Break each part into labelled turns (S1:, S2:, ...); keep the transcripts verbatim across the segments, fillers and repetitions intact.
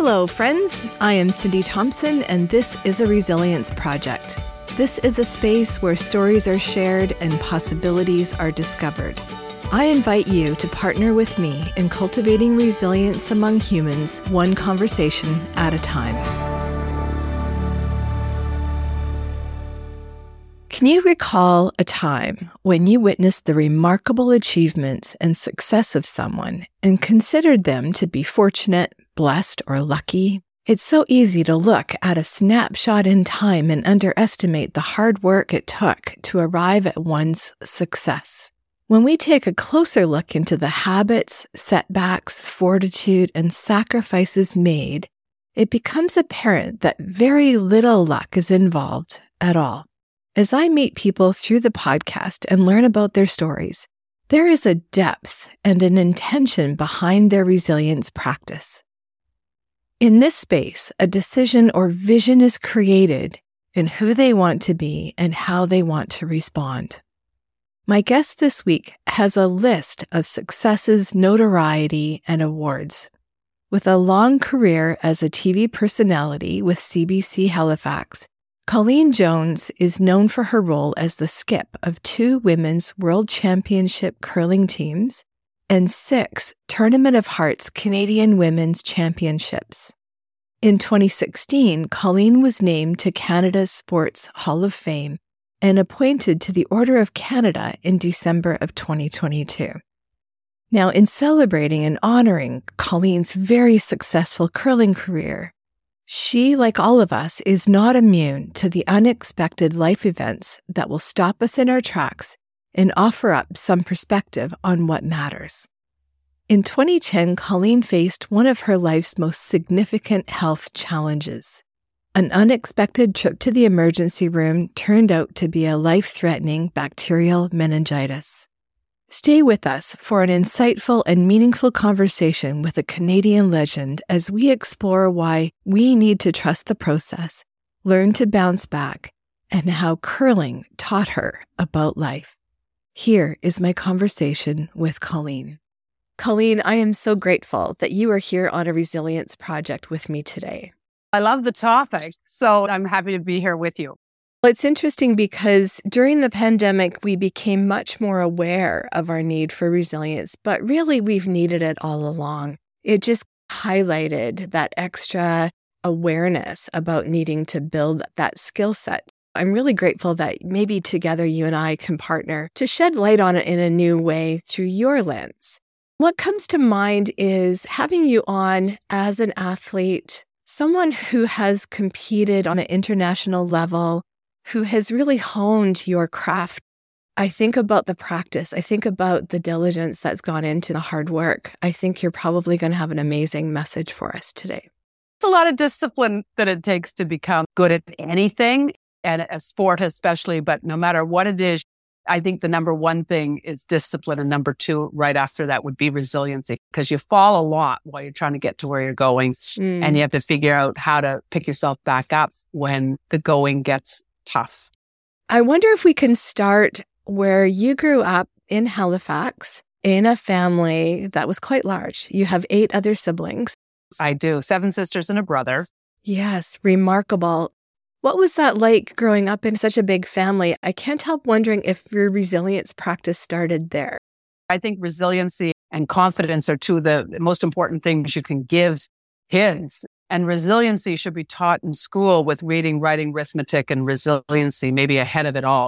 S1: Hello, friends. I am Cindy Thompson, and this is a Resilience Project. This is a space where stories are shared and possibilities are discovered. I invite you to partner with me in cultivating resilience among humans, one conversation at a time. Can you recall a time when you witnessed the remarkable achievements and success of someone and considered them to be fortunate, blessed, or lucky? It's so easy to look at a snapshot in time and underestimate the hard work it took to arrive at one's success. When we take a closer look into the habits, setbacks, fortitude, and sacrifices made, it becomes apparent that very little luck is involved at all. As I meet people through the podcast and learn about their stories, there is a depth and an intention behind their resilience practice. In this space, a decision or vision is created in who they want to be and how they want to respond. My guest this week has a list of successes, notoriety, and awards. With a long career as a T V personality with C B C Halifax, Colleen Jones is known for her role as the skip of two women's World Championship curling teams and six Tournament of Hearts Canadian Women's Championships. In twenty sixteen, Colleen was named to Canada's Sports Hall of Fame and appointed to the Order of Canada in December of twenty twenty-two. Now, in celebrating and honoring Colleen's very successful curling career, she, like all of us, is not immune to the unexpected life events that will stop us in our tracks and offer up some perspective on what matters. In twenty ten, Colleen faced one of her life's most significant health challenges. An unexpected trip to the emergency room turned out to be a life-threatening bacterial meningitis. Stay with us for an insightful and meaningful conversation with a Canadian legend as we explore why we need to trust the process, learn to bounce back, and how curling taught her about life. Here is my conversation with Colleen. Colleen, I am so grateful that you are here on a Resilience Project with me today.
S2: I love the topic, so I'm happy to be here with you.
S1: Well, it's interesting because during the pandemic, we became much more aware of our need for resilience, but really we've needed it all along. It just highlighted that extra awareness about needing to build that skill set. I'm really grateful that maybe together you and I can partner to shed light on it in a new way through your lens. What comes to mind is having you on as an athlete, someone who has competed on an international level, who has really honed your craft. I think about the practice. I think about the diligence that's gone into the hard work. I think you're probably going to have an amazing message for us today.
S2: It's a lot of discipline that it takes to become good at anything, and a sport especially, but no matter what it is, I think the number one thing is discipline, and number two, right after that, would be resiliency, because you fall a lot while you're trying to get to where you're going, mm. and you have to figure out how to pick yourself back up when the going gets tough.
S1: I wonder if we can start where you grew up in Halifax in a family that was quite large. You have eight other siblings.
S2: I do. Seven sisters and a brother.
S1: Yes, remarkable. What was that like growing up in such a big family? I can't help wondering if your resilience practice started there.
S2: I think resiliency and confidence are two of the most important things you can give kids. And resiliency should be taught in school with reading, writing, arithmetic, and resiliency, maybe ahead of it all.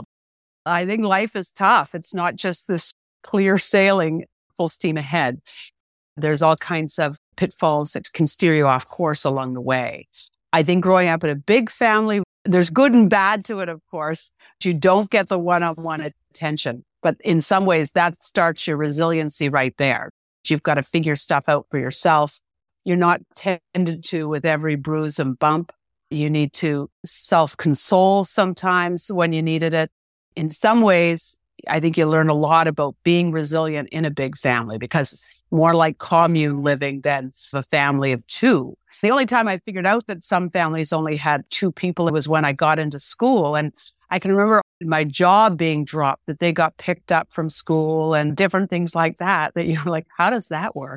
S2: I think life is tough. It's not just this clear sailing, full steam ahead. There's all kinds of pitfalls that can steer you off course along the way. I think growing up in a big family, there's good and bad to it, of course. You don't get the one-on-one attention. But in some ways, that starts your resiliency right there. You've got to figure stuff out for yourself. You're not tended to with every bruise and bump. You need to self-console sometimes when you needed it. In some ways, I think you learn a lot about being resilient in a big family, because it's more like commune living than a family of two. The only time I figured out that some families only had two people was when I got into school. And I can remember my job being dropped, that they got picked up from school and different things like that, that you're like, how does that work?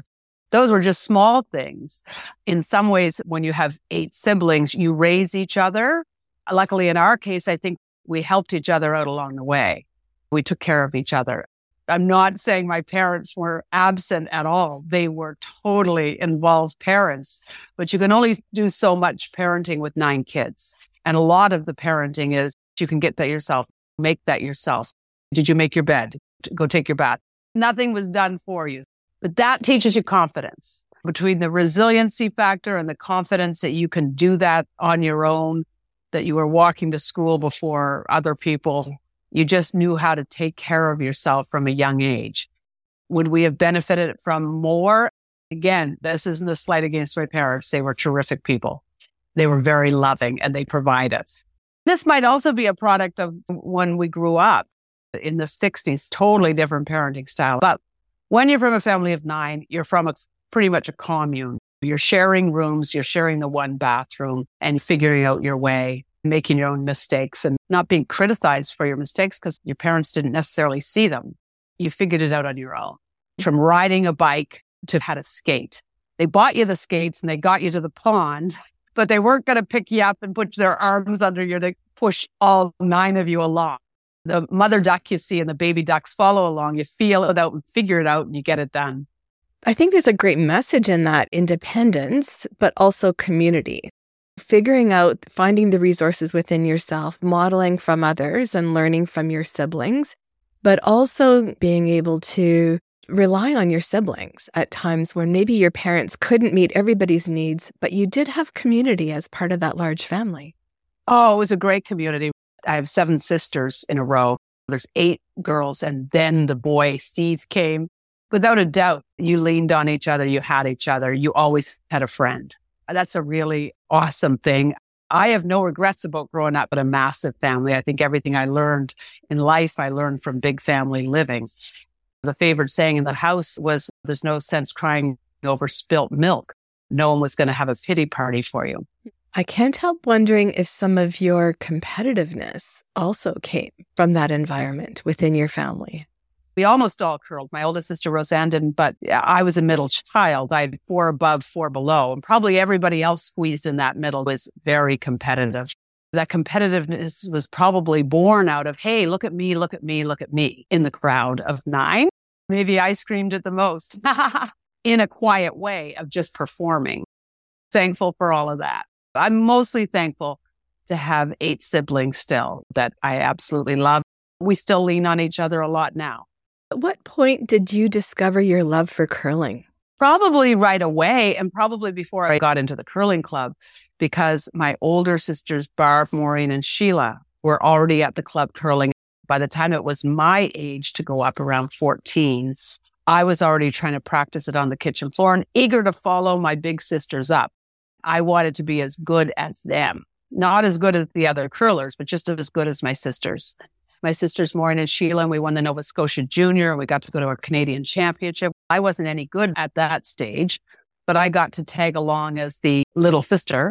S2: Those were just small things. In some ways, when you have eight siblings, you raise each other. Luckily, in our case, I think we helped each other out along the way. We took care of each other. I'm not saying my parents were absent at all. They were totally involved parents, but you can only do so much parenting with nine kids. And a lot of the parenting is you can get that yourself, make that yourself. Did you make your bed? Go take your bath. Nothing was done for you. But that teaches you confidence. Between the resiliency factor and the confidence that you can do that on your own, that you were walking to school before other people, you just knew how to take care of yourself from a young age. Would we have benefited from more? Again, this isn't a slight against my parents. They were terrific people. They were very loving and they provide us. This might also be a product of when we grew up in the sixties, totally different parenting style. But when you're from a family of nine, you're from a, pretty much a commune. You're sharing rooms, you're sharing the one bathroom and figuring out your way, making your own mistakes and not being criticized for your mistakes because your parents didn't necessarily see them. You figured it out on your own. From riding a bike to how to skate. They bought you the skates and they got you to the pond, but they weren't going to pick you up and put their arms under you to push all nine of you along. The mother duck you see and the baby ducks follow along. You feel it out and figure it out and you get it done.
S1: I think there's a great message in that independence, but also community. Figuring out, finding the resources within yourself, modeling from others and learning from your siblings, but also being able to rely on your siblings at times when maybe your parents couldn't meet everybody's needs, but you did have community as part of that large family.
S2: Oh, it was a great community. I have seven sisters in a row. There's eight girls, and then the boy, Steve, came. Without a doubt, you leaned on each other, you had each other, you always had a friend. That's a really awesome thing. I have no regrets about growing up in a massive family. I think everything I learned in life, I learned from big family living. The favorite saying in the house was, there's no sense crying over spilt milk. No one was going to have a pity party for you.
S1: I can't help wondering if some of your competitiveness also came from that environment within your family.
S2: We almost all curled. My oldest sister, Roseanne, didn't, but I was a middle child. I had four above, four below, and probably everybody else squeezed in that middle was very competitive. That competitiveness was probably born out of, hey, look at me, look at me, look at me in the crowd of nine. Maybe I screamed it the most in a quiet way of just performing. Thankful for all of that. I'm mostly thankful to have eight siblings still that I absolutely love. We still lean on each other a lot now.
S1: At what point did you discover your love for curling?
S2: Probably right away, and probably before I got into the curling club, because my older sisters, Barb, Maureen, and Sheila, were already at the club curling. By the time it was my age to go up around fourteen, I was already trying to practice it on the kitchen floor and eager to follow my big sisters up. I wanted to be as good as them. Not as good as the other curlers, but just as good as my sisters. My sisters, Maureen and Sheila, and we won the Nova Scotia Junior, and we got to go to a Canadian championship. I wasn't any good at that stage, but I got to tag along as the little sister,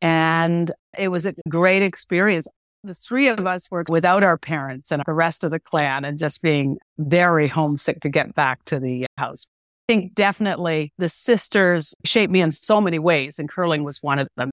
S2: and it was a great experience. The three of us were without our parents and the rest of the clan and just being very homesick to get back to the house. I think definitely the sisters shaped me in so many ways, and curling was one of them.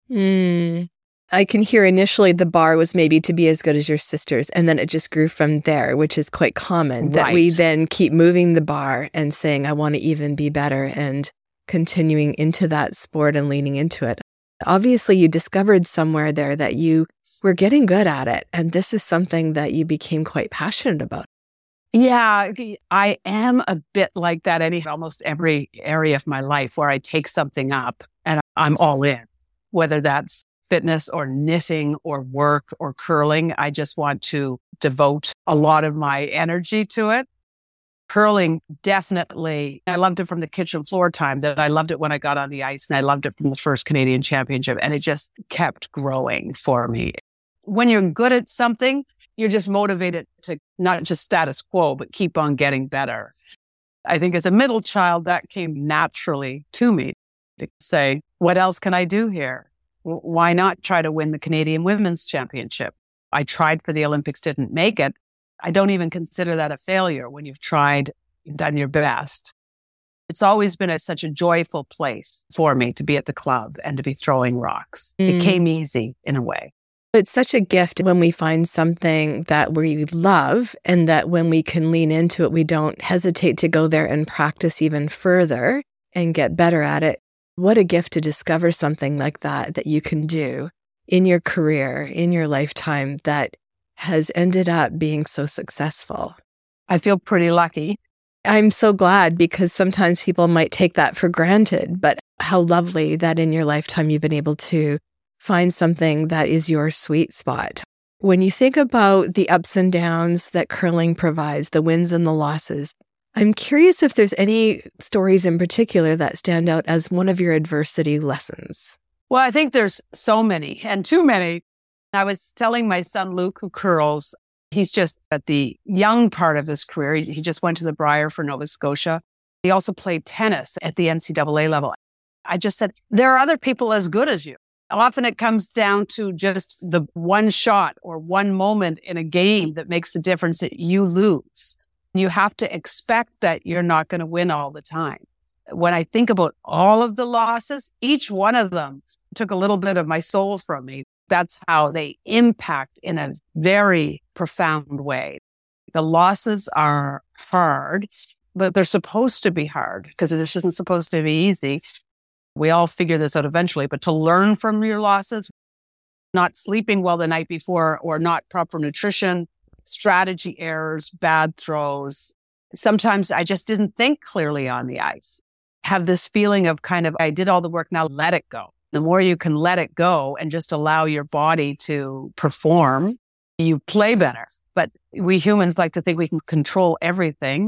S1: Mm. I can hear initially the bar was maybe to be as good as your sisters, and then it just grew from there, which is quite common, right, that we then keep moving the bar and saying, I want to even be better, and continuing into that sport and leaning into it. Obviously, you discovered somewhere there that you were getting good at it, and this is something that you became quite passionate about.
S2: Yeah, I am a bit like that in almost every area of my life where I take something up and I'm all in, whether that's fitness or knitting or work or curling. I just want to devote a lot of my energy to it. Curling, definitely. I loved it from the kitchen floor time, that I loved it when I got on the ice, and I loved it from the first Canadian championship, and it just kept growing for me. When you're good at something, you're just motivated to not just status quo, but keep on getting better. I think as a middle child, that came naturally to me to say, what else can I do here? Why not try to win the Canadian Women's Championship? I tried for the Olympics, didn't make it. I don't even consider that a failure when you've tried, you've done your best. It's always been a, such a joyful place for me to be at the club and to be throwing rocks. Mm. It came easy in a way.
S1: It's such a gift when we find something that we love, and that when we can lean into it, we don't hesitate to go there and practice even further and get better at it. What a gift to discover something like that, that you can do in your career, in your lifetime, that has ended up being so successful.
S2: I feel pretty lucky.
S1: I'm so glad, because sometimes people might take that for granted, but how lovely that in your lifetime you've been able to find something that is your sweet spot. When you think about the ups and downs that curling provides, the wins and the losses, I'm curious if there's any stories in particular that stand out as one of your adversity lessons.
S2: Well, I think there's so many, and too many. I was telling my son, Luke, who curls, he's just at the young part of his career. He, he just went to the Brier for Nova Scotia. He also played tennis at the N C double A level. I just said, there are other people as good as you. Often it comes down to just the one shot or one moment in a game that makes the difference that you lose. You have to expect that you're not going to win all the time. When I think about all of the losses, each one of them took a little bit of my soul from me. That's how they impact in a very profound way. The losses are hard, but they're supposed to be hard because this isn't supposed to be easy. We all figure this out eventually, but to learn from your losses, not sleeping well the night before or not proper nutrition, strategy errors, bad throws. Sometimes I just didn't think clearly on the ice. Have this feeling of kind of, I did all the work, now let it go. The more you can let it go and just allow your body to perform, you play better. But we humans like to think we can control everything.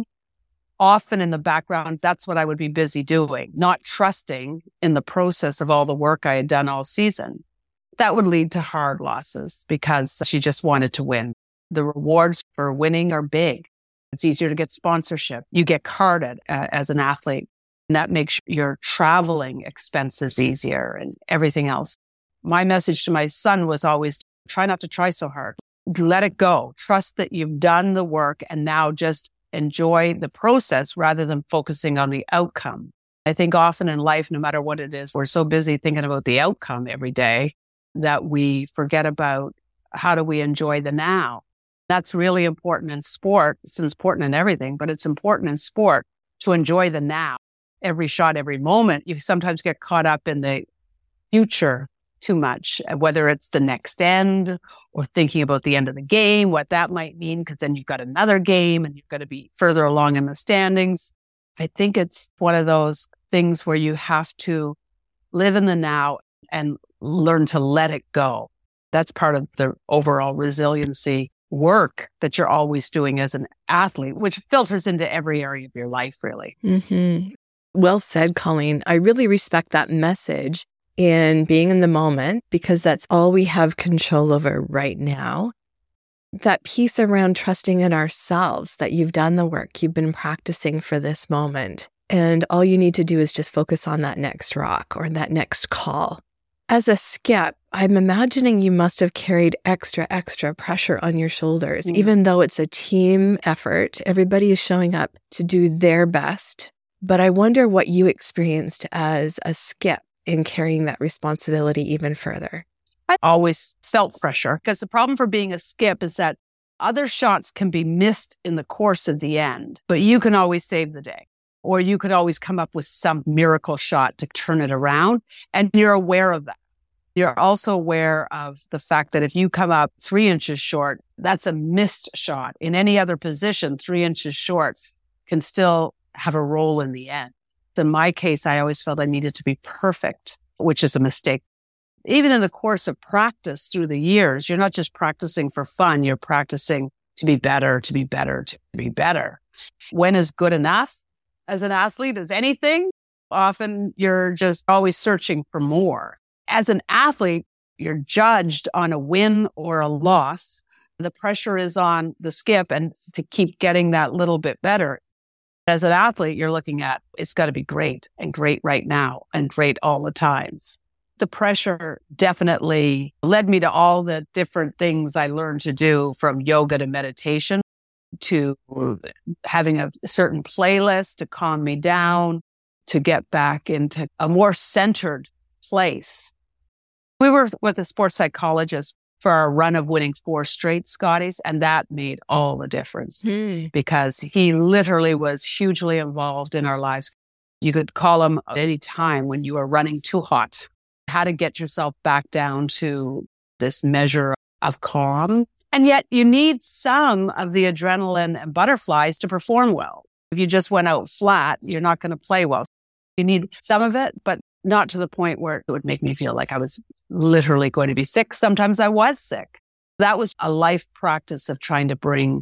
S2: Often in the background, that's what I would be busy doing, not trusting in the process of all the work I had done all season. That would lead to hard losses because she just wanted to win. The rewards for winning are big. It's easier to get sponsorship. You get carded uh, as an athlete. And that makes your traveling expenses easier and everything else. My message to my son was always, try not to try so hard. Let it go. Trust that you've done the work and now just enjoy the process rather than focusing on the outcome. I think often in life, no matter what it is, we're so busy thinking about the outcome every day that we forget about how do we enjoy the now. That's really important in sport. It's important in everything, but it's important in sport to enjoy the now. Every shot, every moment. You sometimes get caught up in the future too much, whether it's the next end or thinking about the end of the game, what that might mean, because then you've got another game and you've got to be further along in the standings. I think it's one of those things where you have to live in the now and learn to let it go. That's part of the overall resiliency work that you're always doing as an athlete, which filters into every area of your life, really.
S1: Mm-hmm. Well said, Colleen. I really respect that message in being in the moment, because that's all we have control over right now. That piece around trusting in ourselves, that you've done the work, you've been practicing for this moment, and all you need to do is just focus on that next rock or that next call. As a skip, I'm imagining you must have carried extra, extra pressure on your shoulders, mm. even though it's a team effort. Everybody is showing up to do their best. But I wonder what you experienced as a skip in carrying that responsibility even further.
S2: I always felt pressure because the problem for being a skip is that other shots can be missed in the course of the end, but you can always save the day. Or you could always come up with some miracle shot to turn it around. And you're aware of that. You're also aware of the fact that if you come up three inches short, that's a missed shot. In any other position, three inches short can still have a role in the end. In my case, I always felt I needed to be perfect, which is a mistake. Even in the course of practice through the years, you're not just practicing for fun. You're practicing to be better, to be better, to be better. When is good enough? As an athlete, as anything, often you're just always searching for more. As an athlete, you're judged on a win or a loss. The pressure is on the skip and to keep getting that little bit better. As an athlete, you're looking at, it's got to be great and great right now and great all the time. The pressure definitely led me to all the different things I learned to do, from yoga to meditation. to having a certain playlist to calm me down, to get back into a more centered place. We were with a sports psychologist for our run of winning four straight Scotties, and that made all the difference mm. because he literally was hugely involved in our lives. You could call him at any time when you were running too hot, how to get yourself back down to this measure of calm. And yet you need some of the adrenaline and butterflies to perform well. If you just went out flat, you're not going to play well. You need some of it, but not to the point where it would make me feel like I was literally going to be sick. Sometimes I was sick. That was a life practice of trying to bring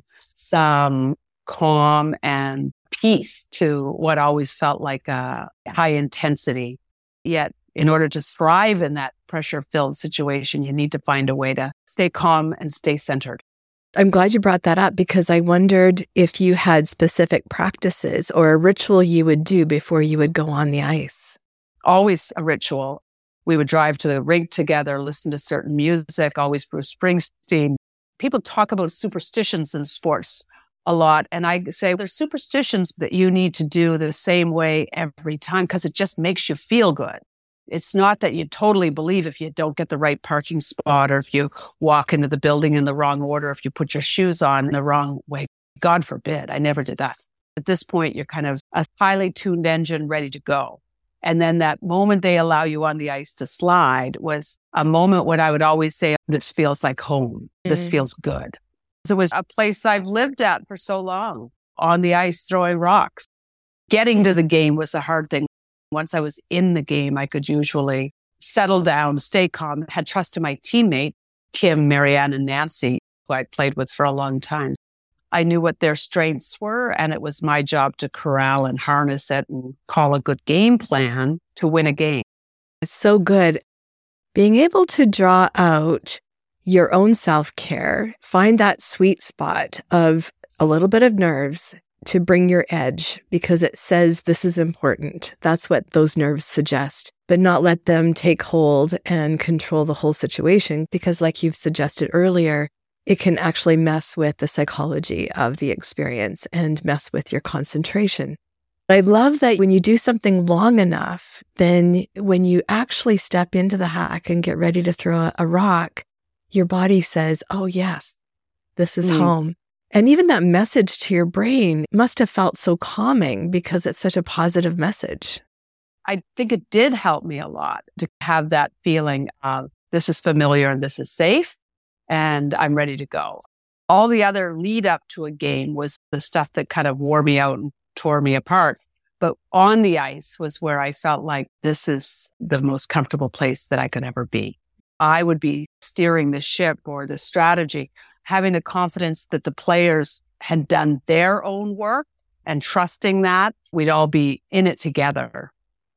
S2: some calm and peace to what always felt like a high intensity. Yet, in order to thrive in that pressure-filled situation, you need to find a way to stay calm and stay centered.
S1: I'm glad you brought that up because I wondered if you had specific practices or a ritual you would do before you would go on the ice.
S2: Always a ritual. We would drive to the rink together, listen to certain music, always Bruce Springsteen. People talk about superstitions in sports a lot. And I say there's superstitions that you need to do the same way every time because it just makes you feel good. It's not that you totally believe if you don't get the right parking spot or if you walk into the building in the wrong order, if you put your shoes on the wrong way. God forbid, I never did that. At this point, you're kind of a highly tuned engine ready to go. And then that moment they allow you on the ice to slide was a moment when I would always say, this feels like home. This mm-hmm. feels good. It was a place I've lived at for so long, on the ice throwing rocks. Getting to the game was a hard thing. Once I was in the game, I could usually settle down, stay calm, had trust in my teammate, Kim, Marianne, and Nancy, who I'd played with for a long time. I knew what their strengths were, and it was my job to corral and harness it and call a good game plan to win a game.
S1: It's so good. Being able to draw out your own self-care, find that sweet spot of a little bit of nerves to bring your edge because it says this is important. That's what those nerves suggest, but not let them take hold and control the whole situation because like you've suggested earlier, it can actually mess with the psychology of the experience and mess with your concentration. I love that when you do something long enough, then when you actually step into the hack and get ready to throw a, a rock, your body says, oh yes, this is mm. home. And even that message to your brain must have felt so calming because it's such a positive message.
S2: I think it did help me a lot to have that feeling of this is familiar and this is safe. And I'm ready to go. All the other lead up to a game was the stuff that kind of wore me out and tore me apart. But on the ice was where I felt like this is the most comfortable place that I could ever be. I would be steering the ship or the strategy, having the confidence that the players had done their own work and trusting that we'd all be in it together.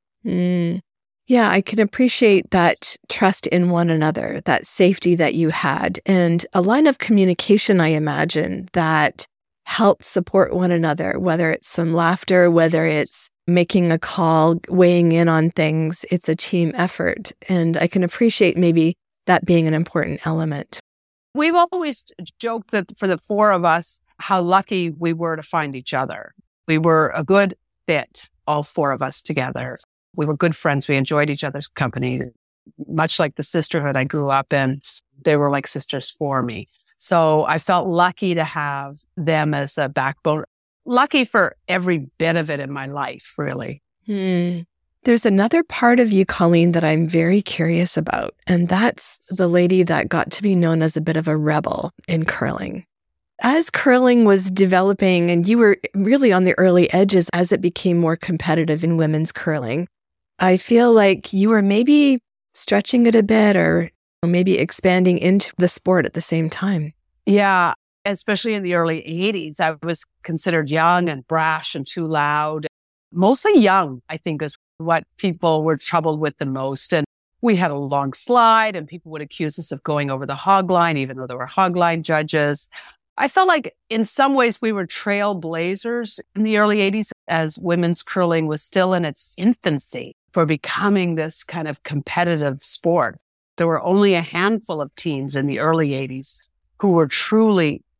S1: Mm. Yeah, I can appreciate that trust in one another, that safety that you had, and a line of communication, I imagine, that helped support one another, whether it's some laughter, whether it's making a call, weighing in on things. It's a team effort. And I can appreciate maybe that being an important element.
S2: We've always joked that for the four of us, how lucky we were to find each other. We were a good fit, all four of us together. We were good friends. We enjoyed each other's company. Much like the sisterhood I grew up in, they were like sisters for me. So I felt lucky to have them as a backbone. Lucky for every bit of it in my life, really.
S1: Hmm. There's another part of you, Colleen, that I'm very curious about, and that's the lady that got to be known as a bit of a rebel in curling. As curling was developing, and you were really on the early edges as it became more competitive in women's curling, I feel like you were maybe stretching it a bit or maybe expanding into the sport at the same time.
S2: Yeah, especially in the early eighties, I was considered young and brash and too loud. Mostly young, I think, is what people were troubled with the most. And we had a long slide and people would accuse us of going over the hog line, even though there were hog line judges. I felt like in some ways we were trailblazers in the early eighties as women's curling was still in its infancy for becoming this kind of competitive sport. There were only a handful of teams in the early eighties who were truly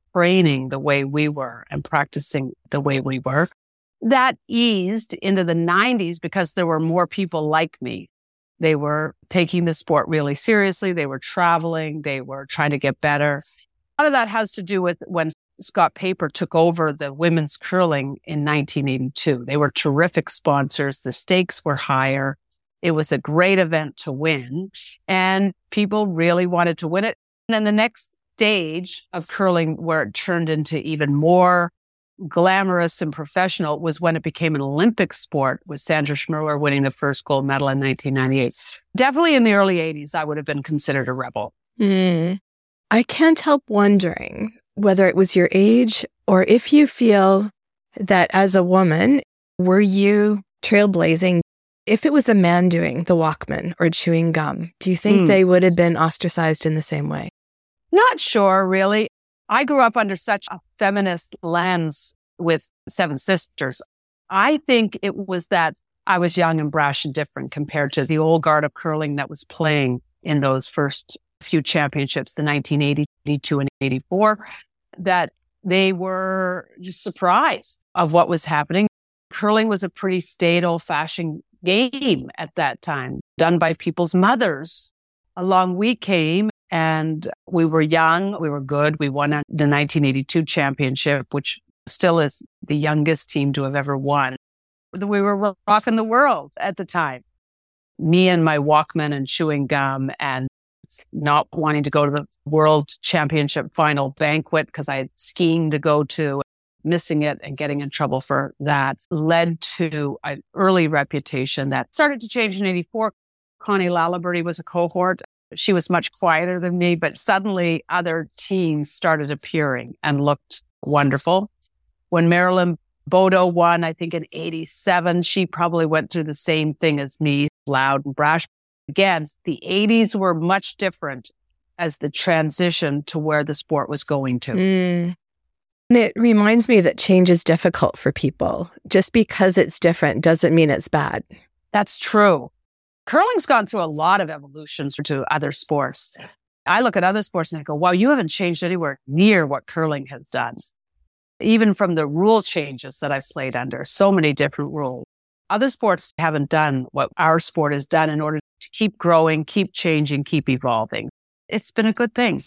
S2: training the way we were and practicing the way we were. That eased into the nineties because there were more people like me. They were taking the sport really seriously. They were traveling. They were trying to get better. A lot of that has to do with when Scott Paper took over the women's curling in nineteen eighty-two. They were terrific sponsors. The stakes were higher. It was a great event to win, and people really wanted to win it. And then the next stage of curling, where it turned into even more glamorous and professional, was when it became an Olympic sport, with Sandra Schmirler winning the first gold medal in nineteen ninety-eight. Definitely in the early eighties, I would have been considered a rebel.
S1: Mm. I can't help wondering whether it was your age or if you feel that as a woman, were you trailblazing? If it was a man doing the Walkman or chewing gum, do you think mm. they would have been ostracized in the same way?
S2: Not sure, really. I grew up under such a feminist lens with Seven Sisters. I think it was that I was young and brash and different compared to the old guard of curling that was playing in those first few championships, the nineteen eighty, eighty-two, and eighty-four, that they were just surprised of what was happening. Curling was a pretty staid, old-fashioned game at that time, done by people's mothers. Along we came, and we were young, we were good. We won the nineteen eighty-two championship, which still is the youngest team to have ever won. We were rocking the world at the time. Me and my Walkman and chewing gum and not wanting to go to the World Championship final banquet because I had skiing to go to, missing it and getting in trouble for that, led to an early reputation that started to change in eighty-four. Connie Laliberty was a cohort. She was much quieter than me, but suddenly other teams started appearing and looked wonderful. When Marilyn Bodo won, I think in eighty-seven, she probably went through the same thing as me, loud and brash. Again, the eighties were much different as the transition to where the sport was going to.
S1: Mm. And it reminds me that change is difficult for people. Just because it's different doesn't mean it's bad.
S2: That's true. Curling's gone through a lot of evolutions to other sports. I look at other sports and I go, wow, you haven't changed anywhere near what curling has done. Even from the rule changes that I've played under, so many different rules. Other sports haven't done what our sport has done in order to keep growing, keep changing, keep evolving. It's been a good thing.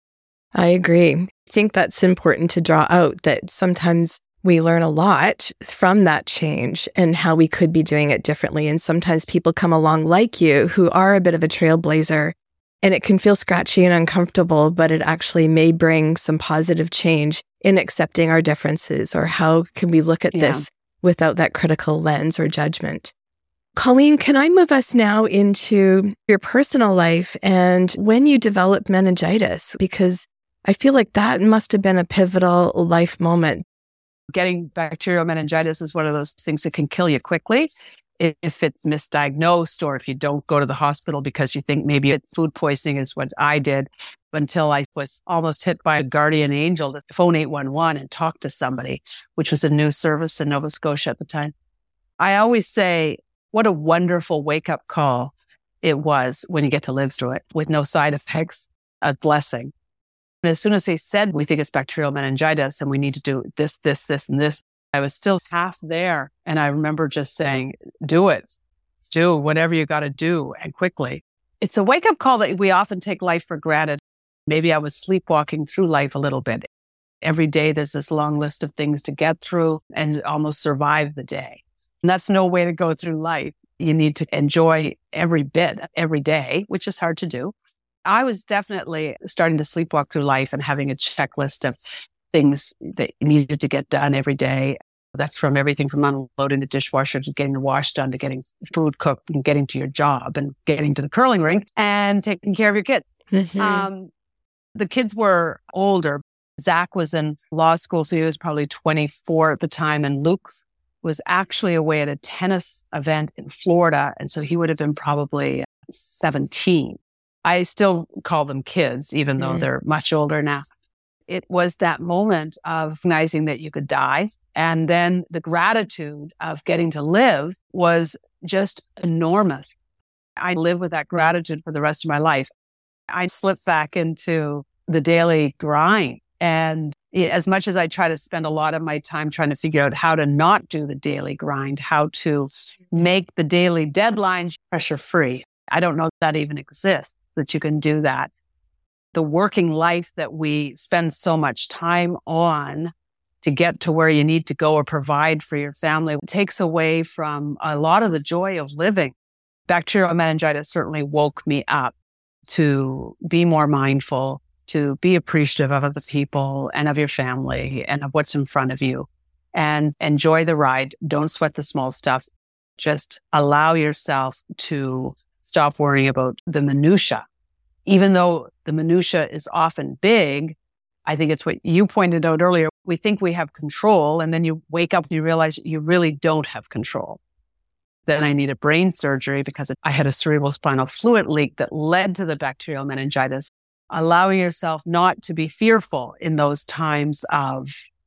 S1: I agree. I think that's important to draw out, that sometimes we learn a lot from that change and how we could be doing it differently. And sometimes people come along like you who are a bit of a trailblazer, and it can feel scratchy and uncomfortable, but it actually may bring some positive change in accepting our differences, or how can we look at yeah. this without that critical lens or judgment. Colleen, can I move us now into your personal life and when you developed meningitis? Because I feel like that must have been a pivotal life moment.
S2: Getting bacterial meningitis is one of those things that can kill you quickly if it's misdiagnosed, or if you don't go to the hospital because you think maybe it's food poisoning, is what I did, until I was almost hit by a guardian angel to phone eight one one and talk to somebody, which was a new service in Nova Scotia at the time. I always say, what a wonderful wake-up call it was when you get to live through it with no side effects, a blessing. And as soon as they said, we think it's bacterial meningitis and we need to do this, this, this, and this, I was still half there. And I remember just saying, do it. Do whatever you got to do, and quickly. It's a wake-up call that we often take life for granted. Maybe I was sleepwalking through life a little bit. Every day there's this long list of things to get through and almost survive the day. And that's no way to go through life. You need to enjoy every bit, every day, which is hard to do. I was definitely starting to sleepwalk through life and having a checklist of things that needed to get done every day. That's from everything from unloading the dishwasher to getting the wash done, to getting food cooked and getting to your job and getting to the curling rink and taking care of your kids. Mm-hmm. Um, the kids were older. Zach was in law school, so he was probably twenty-four at the time. And Luke was actually away at a tennis event in Florida. And so he would have been probably seventeen. I still call them kids, even though mm. they're much older now. It was that moment of recognizing that you could die. And then the gratitude of getting to live was just enormous. I live with that gratitude for the rest of my life. I slipped back into the daily grind And as much as I try to spend a lot of my time trying to figure out how to not do the daily grind, how to make the daily deadlines pressure free, I don't know if that even exists, that you can do that. The working life that we spend so much time on to get to where you need to go or provide for your family takes away from a lot of the joy of living. Bacterial meningitis certainly woke me up to be more mindful, to be appreciative of other people and of your family and of what's in front of you, and enjoy the ride. Don't sweat the small stuff. Just allow yourself to stop worrying about the minutia. Even though the minutia is often big, I think it's what you pointed out earlier. We think we have control, and then you wake up and you realize you really don't have control. Then I needed brain surgery because I had a cerebral spinal fluid leak that led to the bacterial meningitis. Allowing yourself not to be fearful in those times of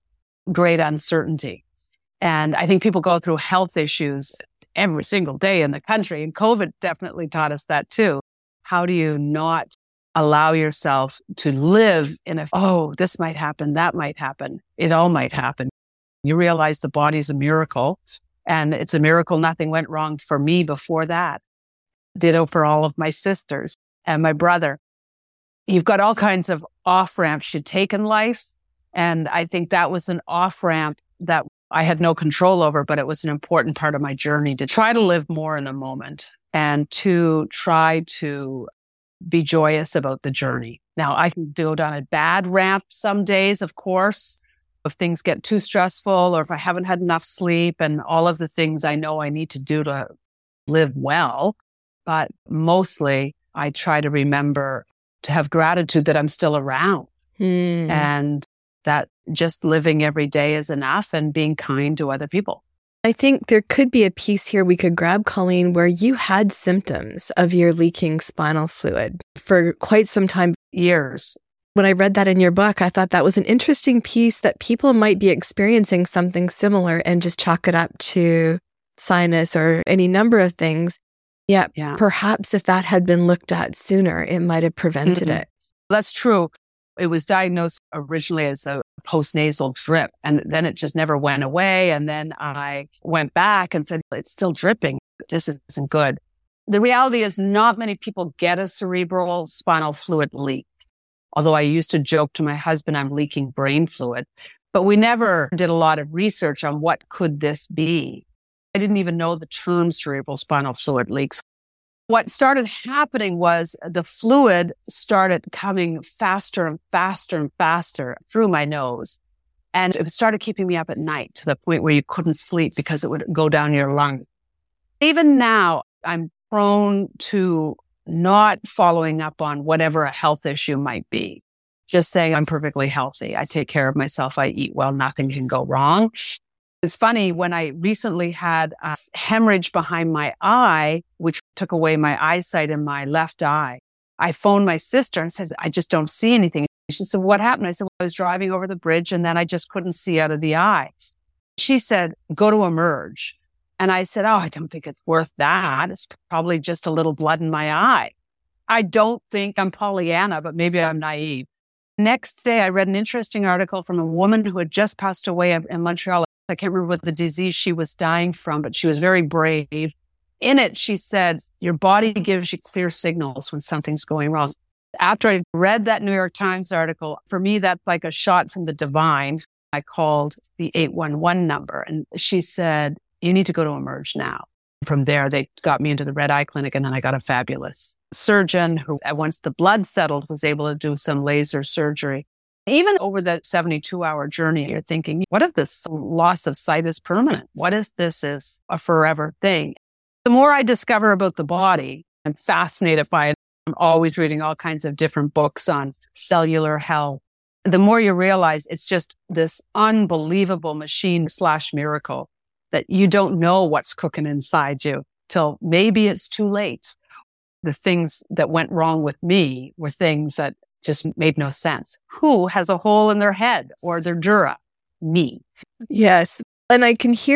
S2: great uncertainty. And I think people go through health issues every single day in the country, and COVID definitely taught us that too. How do you not allow yourself to live in a, oh, this might happen, that might happen, it all might happen. You realize the body's a miracle, and it's a miracle nothing went wrong for me before that. Ditto for all of my sisters and my brother. You've got all kinds of off-ramps you take in life. And I think that was an off-ramp that I had no control over, but it was an important part of my journey to try to live more in a moment and to try to be joyous about the journey. Now, I can go down a bad ramp some days, of course, if things get too stressful or if I haven't had enough sleep and all of the things I know I need to do to live well. But mostly, I try to remember to have gratitude that I'm still around
S1: mm.
S2: and that just living every day is enough and being kind to other people.
S1: I think there could be a piece here we could grab, Colleen, where you had symptoms of your leaking spinal fluid for quite some time.
S2: Years.
S1: When I read that in your book, I thought that was an interesting piece that people might be experiencing something similar and just chalk it up to sinus or any number of things. Yeah,
S2: yeah.
S1: Perhaps if that had been looked at sooner, it might have prevented
S2: mm-hmm.
S1: it.
S2: That's true. It was diagnosed originally as a postnasal drip, and then it just never went away. And then I went back and said, it's still dripping. This isn't good. The reality is not many people get a cerebral spinal fluid leak. Although I used to joke to my husband, I'm leaking brain fluid. But we never did a lot of research on what could this be. I didn't even know the term cerebral spinal fluid leaks. What started happening was the fluid started coming faster and faster and faster through my nose. And it started keeping me up at night to the point where you couldn't sleep because it would go down your lungs. Even now, I'm prone to not following up on whatever a health issue might be. Just saying I'm perfectly healthy. I take care of myself. I eat well. Nothing can go wrong. It's funny, when I recently had a hemorrhage behind my eye, which took away my eyesight in my left eye, I phoned my sister and said, I just don't see anything. She said, what happened? I said, well, I was driving over the bridge and then I just couldn't see out of the eye. She said, go to Emerge. And I said, oh, I don't think it's worth that. It's probably just a little blood in my eye. I don't think I'm Pollyanna, but maybe I'm naive. Next day, I read an interesting article from a woman who had just passed away in Montreal. I can't remember what the disease she was dying from, but she was very brave. In it, she said, your body gives you clear signals when something's going wrong. After I read that New York Times article, for me, that's like a shot from the divine. I called the eight one one number and she said, you need to go to Emerge now. From there, they got me into the Red Eye Clinic, and then I got a fabulous surgeon who, once the blood settled, was able to do some laser surgery. Even over that seventy-two hour journey, you're thinking, what if this loss of sight is permanent? What if this is a forever thing? The more I discover about the body, I'm fascinated by it. I'm always reading all kinds of different books on cellular health. The more you realize it's just this unbelievable machine slash miracle that you don't know what's cooking inside you till maybe it's too late. The things that went wrong with me were things that just made no sense. Who has a hole in their head or their dura? Me.
S1: Yes. And I can hear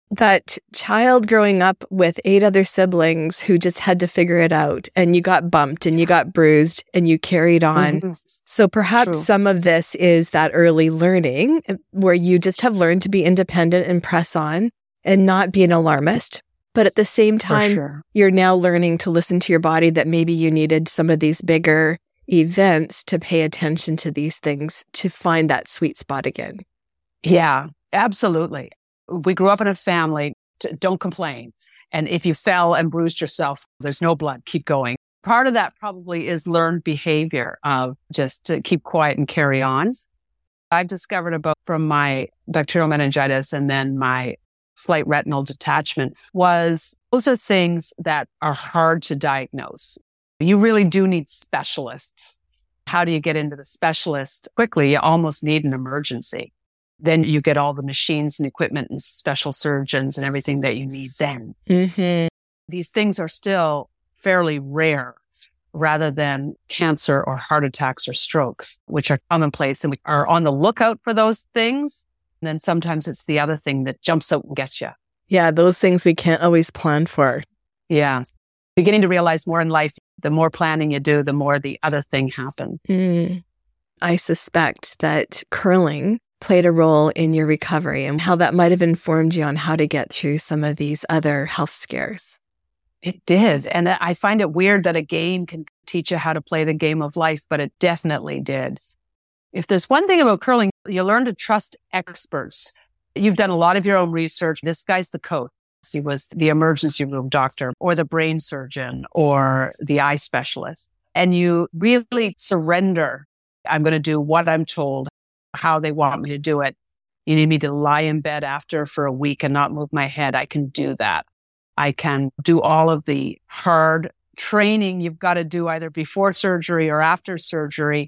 S1: That child growing up with eight other siblings who just had to figure it out, and you got bumped and you got bruised and you carried on. Mm-hmm. So perhaps some of this is that early learning where you just have learned to be independent and press on and not be an alarmist. But at the same time, sure. you're now learning to listen to your body, that maybe you needed some of these bigger events to pay attention to these things to find that sweet spot again.
S2: Yeah, absolutely. We grew up in a family, to, don't complain. And if you fell and bruised yourself, there's no blood, keep going. Part of that probably is learned behavior of just to keep quiet and carry on. I've discovered about from my bacterial meningitis and then my slight retinal detachment was those are things that are hard to diagnose. You really do need specialists. How do you get into the specialist quickly? You almost need an emergency. Then you get all the machines and equipment and special surgeons and everything that you need then. Mm-hmm. These things are still fairly rare rather than cancer or heart attacks or strokes, which are commonplace, and we are on the lookout for those things. And then sometimes it's the other thing that jumps out and gets you.
S1: Yeah, those things we can't always plan for.
S2: Yeah. Beginning to realize more in life, the more planning you do, the more the other thing happens.
S1: Mm. I suspect that curling played a role in your recovery and how that might have informed you on how to get through some of these other health scares.
S2: It did. And I find it weird that a game can teach you how to play the game of life, but it definitely did. If there's one thing about curling, you learn to trust experts. You've done a lot of your own research. This guy's the coach. He was the emergency room doctor or the brain surgeon or the eye specialist. And you really surrender. I'm going to do what I'm told, how they want me to do it. You need me to lie in bed after for a week and not move my head. I can do that. I can do all of the hard training you've got to do either before surgery or after surgery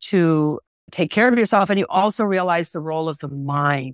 S2: to take care of yourself. And you also realize the role of the mind.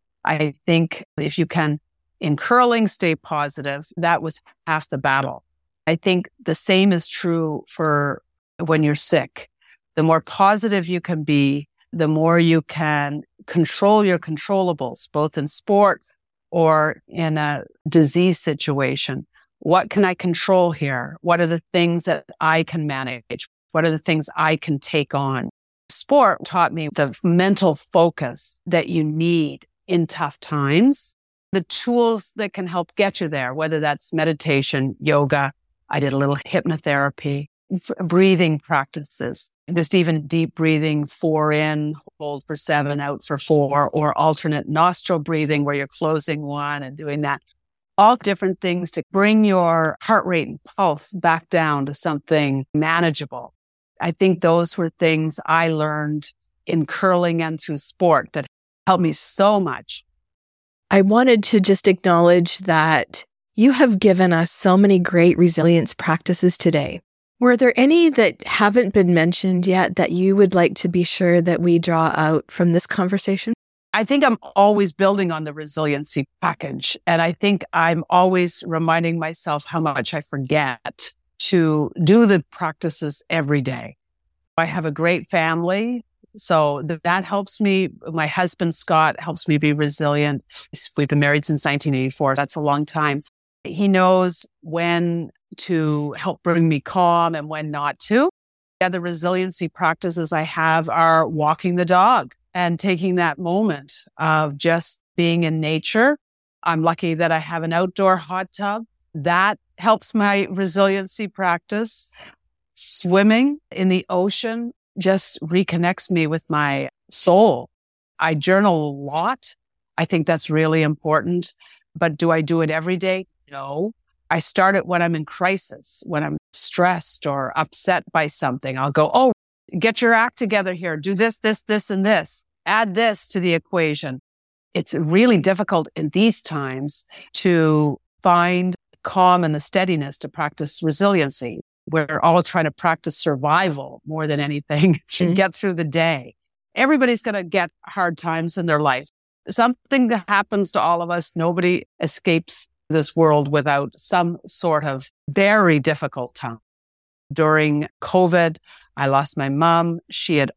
S2: I think if you can, in curling, stay positive, that was half the battle. I think the same is true for when you're sick. The more positive you can be, the more you can control your controllables, both in sports or in a disease situation. What can I control here? What are the things that I can manage? What are the things I can take on? Sport taught me the mental focus that you need in tough times, the tools that can help get you there, whether that's meditation, yoga. I did a little hypnotherapy, breathing practices. There's even deep breathing, four in, hold for seven, out for four, or alternate nostril breathing where you're closing one and doing that. All different things to bring your heart rate and pulse back down to something manageable. I think those were things I learned in curling and through sport that helped me so much.
S1: I wanted to just acknowledge that you have given us so many great resilience practices today. Were there any that haven't been mentioned yet that you would like to be sure that we draw out from this conversation?
S2: I think I'm always building on the resiliency package. And I think I'm always reminding myself how much I forget to do the practices every day. I have a great family, so that helps me. My husband, Scott, helps me be resilient. We've been married since nineteen eighty-four. That's a long time. He knows when to help bring me calm and when not to. The other resiliency practices I have are walking the dog and taking that moment of just being in nature. I'm lucky that I have an outdoor hot tub. That helps my resiliency practice. Swimming in the ocean just reconnects me with my soul. I journal a lot. I think that's really important. But do I do it every day? No. I start it when I'm in crisis, when I'm stressed or upset by something. I'll go, oh, get your act together here. Do this, this, this, and this. Add this to the equation. It's really difficult in these times to find calm and the steadiness to practice resiliency. We're all trying to practice survival more than anything to mm-hmm. get through the day. Everybody's going to get hard times in their life. Something that happens to all of us. Nobody escapes this world without some sort of very difficult time. During COVID, I lost my mom. She had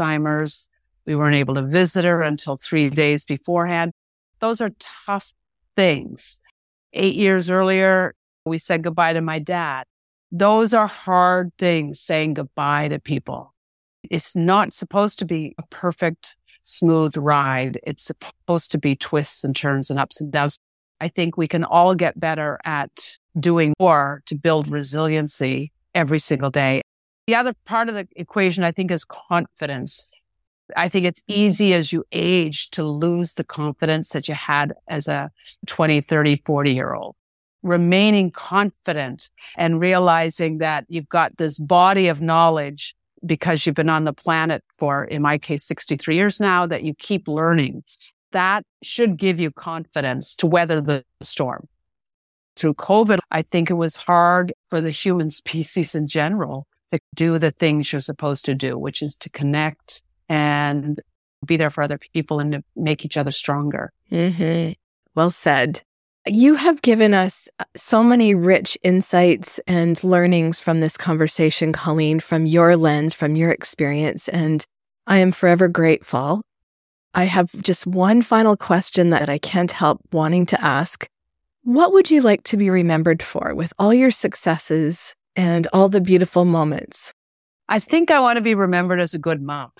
S2: Alzheimer's. We weren't able to visit her until three days beforehand. Those are tough things. Eight years earlier, we said goodbye to my dad. Those are hard things, saying goodbye to people. It's not supposed to be a perfect, smooth ride. It's supposed to be twists and turns and ups and downs. I think we can all get better at doing more to build resiliency every single day. The other part of the equation, I think, is confidence. I think it's easy as you age to lose the confidence that you had as a twenty, thirty, forty year old. Remaining confident and realizing that you've got this body of knowledge because you've been on the planet for, in my case, sixty-three years now, that you keep learning. That should give you confidence to weather the storm. Through COVID, I think it was hard for the human species in general to do the things you're supposed to do, which is to connect and be there for other people and to make each other stronger.
S1: Mm-hmm. Well said. You have given us so many rich insights and learnings from this conversation, Colleen, from your lens, from your experience, and I am forever grateful. I have just one final question that I can't help wanting to ask. What would you like to be remembered for with all your successes and all the beautiful moments?
S2: I think I want to be remembered as a good mom.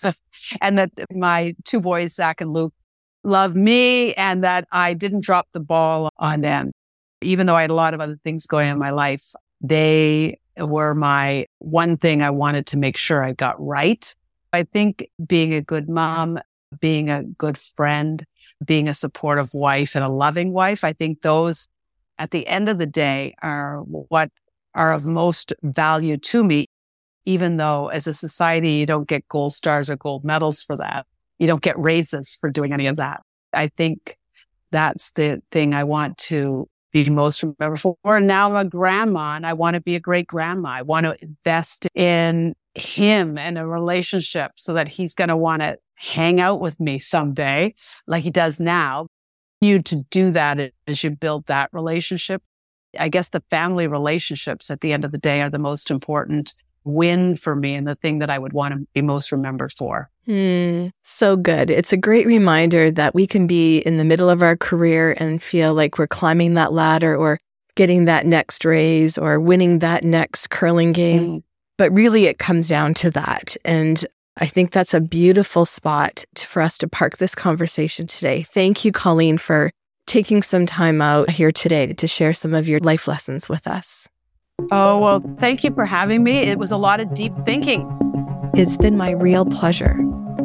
S2: And that my two boys, Zach and Luke, love me and that I didn't drop the ball on them. Even though I had a lot of other things going on in my life, they were my one thing I wanted to make sure I got right. I think being a good mom, being a good friend, being a supportive wife and a loving wife, I think those at the end of the day are what are of most value to me, even though as a society, you don't get gold stars or gold medals for that. You don't get raises for doing any of that. I think that's the thing I want to be most remembered for. And now I'm a grandma and I want to be a great grandma. I want to invest in him and a relationship so that he's going to want to hang out with me someday like he does now. You to do that as you build that relationship. I guess the family relationships at the end of the day are the most important win for me and the thing that I would want to be most remembered for.
S1: Mm, so good. It's a great reminder that we can be in the middle of our career and feel like we're climbing that ladder or getting that next raise or winning that next curling game. Mm. But really it comes down to that. And I think that's a beautiful spot to, for us to park this conversation today. Thank you, Colleen, for taking some time out here today to share some of your life lessons with us.
S2: Oh, well, thank you for having me. It was a lot of deep thinking.
S1: It's been my real pleasure.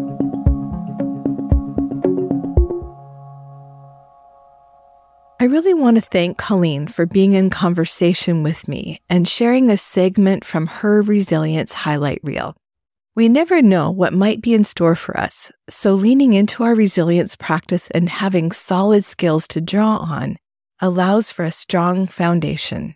S1: I really want to thank Colleen for being in conversation with me and sharing a segment from her resilience highlight reel. We never know what might be in store for us, so leaning into our resilience practice and having solid skills to draw on allows for a strong foundation.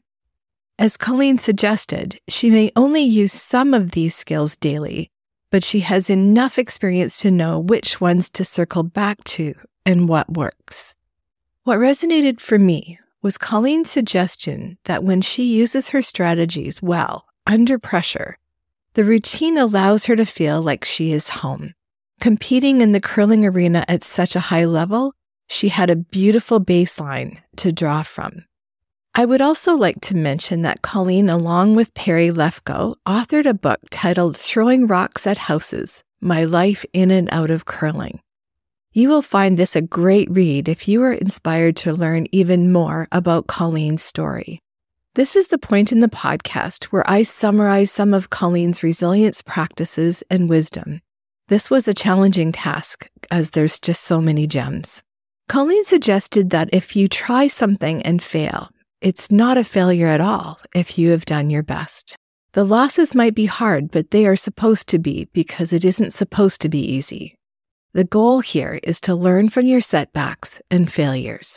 S1: As Colleen suggested, she may only use some of these skills daily, but she has enough experience to know which ones to circle back to and what works. What resonated for me was Colleen's suggestion that when she uses her strategies well, under pressure, the routine allows her to feel like she is home. Competing in the curling arena at such a high level, she had a beautiful baseline to draw from. I would also like to mention that Colleen, along with Perry Lefko, authored a book titled Throwing Rocks at Houses, My Life in and Out of Curling. You will find this a great read if you are inspired to learn even more about Colleen's story. This is the point in the podcast where I summarize some of Colleen's resilience practices and wisdom. This was a challenging task, as there's just so many gems. Colleen suggested that if you try something and fail, it's not a failure at all if you have done your best. The losses might be hard, but they are supposed to be because it isn't supposed to be easy. The goal here is to learn from your setbacks and failures.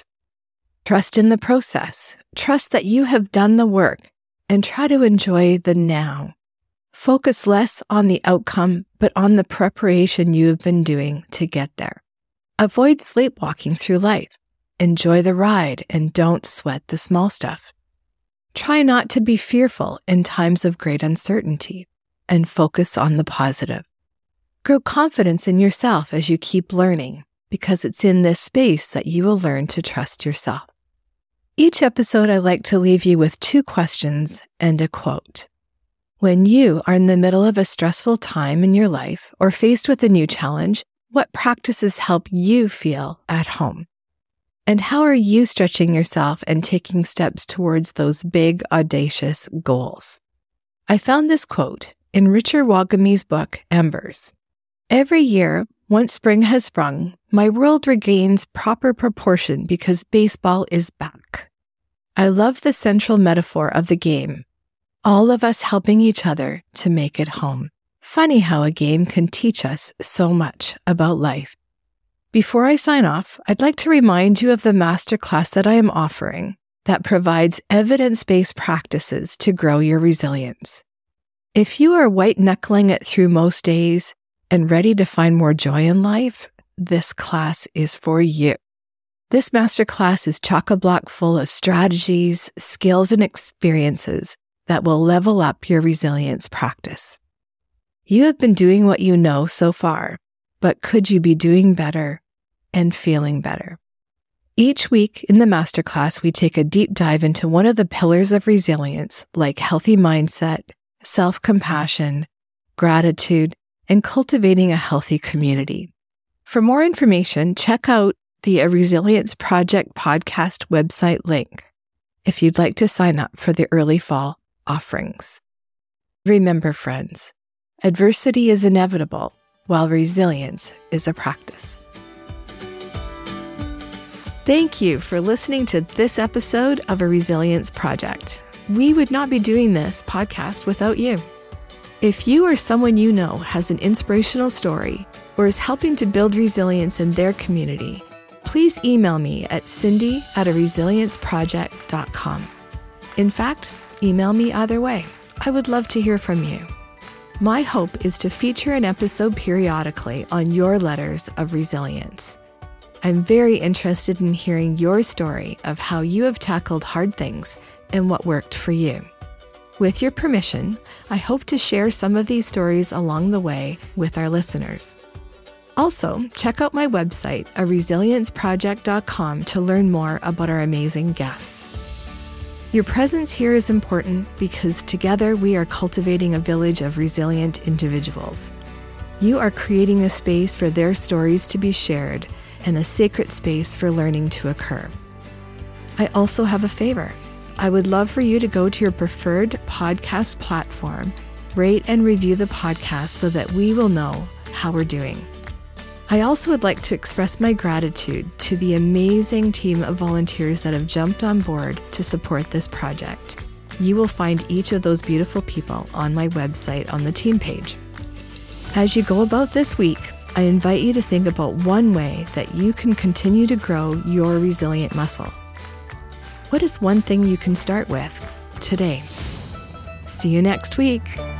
S1: Trust in the process. Trust that you have done the work and try to enjoy the now. Focus less on the outcome, but on the preparation you have been doing to get there. Avoid sleepwalking through life. Enjoy the ride and don't sweat the small stuff. Try not to be fearful in times of great uncertainty and focus on the positive. Grow confidence in yourself as you keep learning because it's in this space that you will learn to trust yourself. Each episode, I like to leave you with two questions and a quote. When you are in the middle of a stressful time in your life or faced with a new challenge, what practices help you feel at home? And how are you stretching yourself and taking steps towards those big, audacious goals? I found this quote in Richard Wagame's book, Embers. Every year, once spring has sprung, my world regains proper proportion because baseball is back. I love the central metaphor of the game, all of us helping each other to make it home. Funny how a game can teach us so much about life. Before I sign off, I'd like to remind you of the masterclass that I am offering that provides evidence-based practices to grow your resilience. If you are white-knuckling it through most days and ready to find more joy in life, this class is for you. This masterclass is chock-a-block full of strategies, skills, and experiences that will level up your resilience practice. You have been doing what you know so far, but could you be doing better and feeling better? Each week in the masterclass, we take a deep dive into one of the pillars of resilience, like healthy mindset, self-compassion, gratitude, and cultivating a healthy community. For more information, check out the A Resilience Project podcast website link if you'd like to sign up for the early fall offerings. Remember, friends, adversity is inevitable, while resilience is a practice. Thank you for listening to this episode of A Resilience Project. We would not be doing this podcast without you. If you or someone you know has an inspirational story or is helping to build resilience in their community, please email me at cindy at a resilience project dot com. In fact, email me either way. I would love to hear from you. My hope is to feature an episode periodically on your letters of resilience. I'm very interested in hearing your story of how you have tackled hard things and what worked for you. With your permission, I hope to share some of these stories along the way with our listeners. Also, check out my website, a resilience project dot com, to learn more about our amazing guests. Your presence here is important because together we are cultivating a village of resilient individuals. You are creating a space for their stories to be shared and a sacred space for learning to occur. I also have a favor. I would love for you to go to your preferred podcast platform, rate and review the podcast so that we will know how we're doing. I also would like to express my gratitude to the amazing team of volunteers that have jumped on board to support this project. You will find each of those beautiful people on my website on the team page. As you go about this week, I invite you to think about one way that you can continue to grow your resilient muscle. What is one thing you can start with today? See you next week.